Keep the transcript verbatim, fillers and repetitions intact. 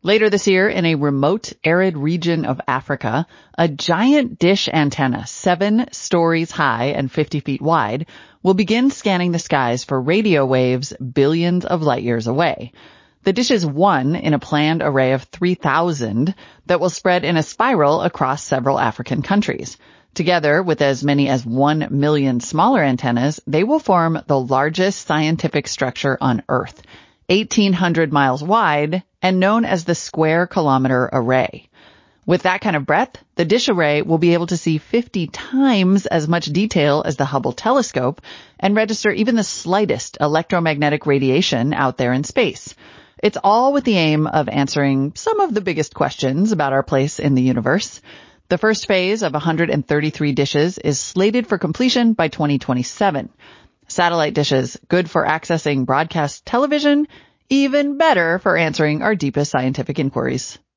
Later this year, in a remote, arid region of Africa, a giant dish antenna, seven stories high and fifty feet wide, will begin scanning the skies for radio waves billions of light years away. The dish is one in a planned array of three thousand that will spread in a spiral across several African countries. Together with as many as one million smaller antennas, they will form the largest scientific structure on Earth, eighteen hundred miles wide and known as the Square Kilometer Array. With that kind of breadth, the dish array will be able to see fifty times as much detail as the Hubble telescope and register even the slightest electromagnetic radiation out there in space. It's all with the aim of answering some of the biggest questions about our place in the universe. The first phase of one hundred thirty-three dishes is slated for completion by twenty twenty-seven. Satellite dishes, good for accessing broadcast television, even better for answering our deepest scientific inquiries.